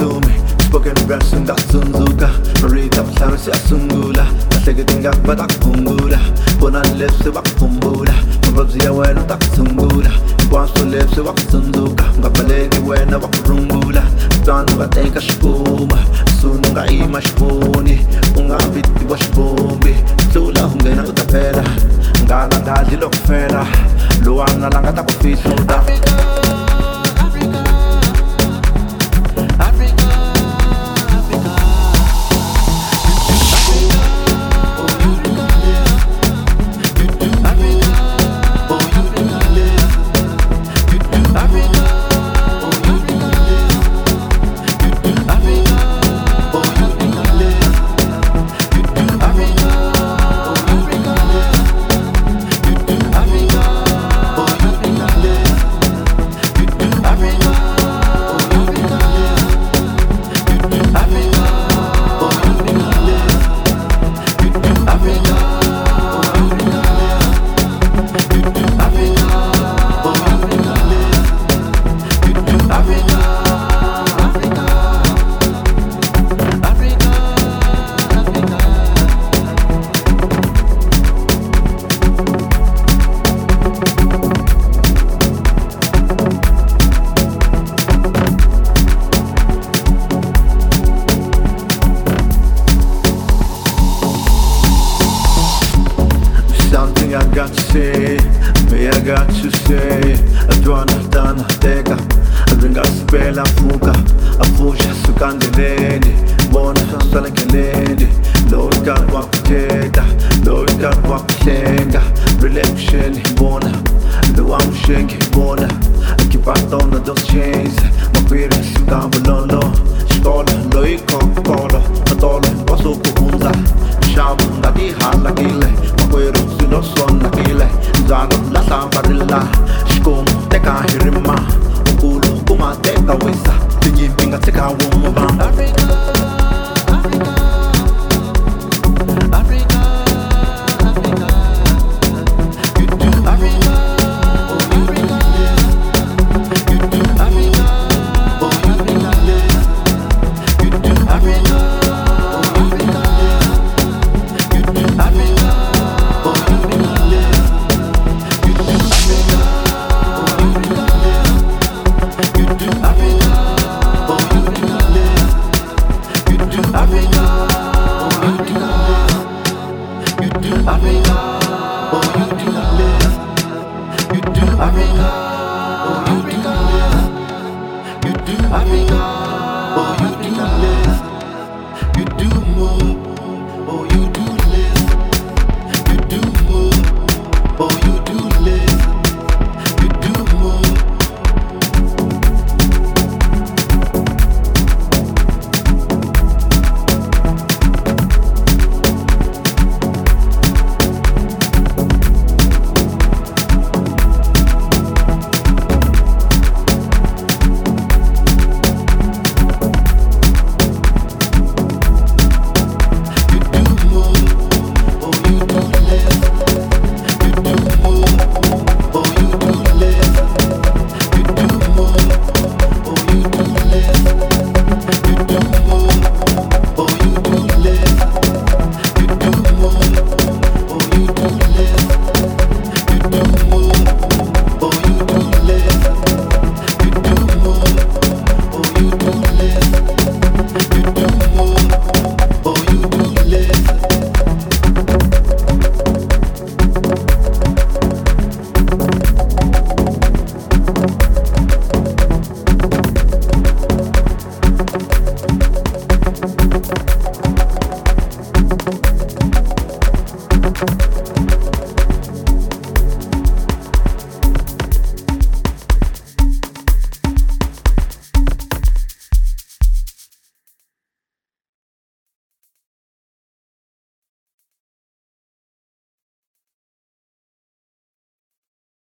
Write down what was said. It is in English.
sumi spoken verse ngatsundzuka rhythm hlaro siyasungula kahleke tingaba takukhumbula bona leswi vakukhumbula mavabyi ya wena takutshungula hinkwaswo leswi vakutsundzuka ngabaleki wena vakurungula twantu va teka xikuma sunu nga yima xivoni u nga viti wa xivombi tlula u nghena u ta phela ngana ngadli loko fela lowana la nga ta ku fihluta Something I got to say, me I got to say. Adwana dana teka, adringa spela fuka, afusha sukandeleni, bona sala keleni. Lord God wakuteta, Lord God wakuhlenga, relation bona, lo amushengi bona. Keep out on those chains, makwiri sukambulolo, shkola lo ikokolo, matolo waso kuhunza, shabu ngati halakile. Lo sonna kile Zago la sambarilla Shkomo teka hirima Ukulu kuma teka wisa Tinyipinga teka wumba Oh, you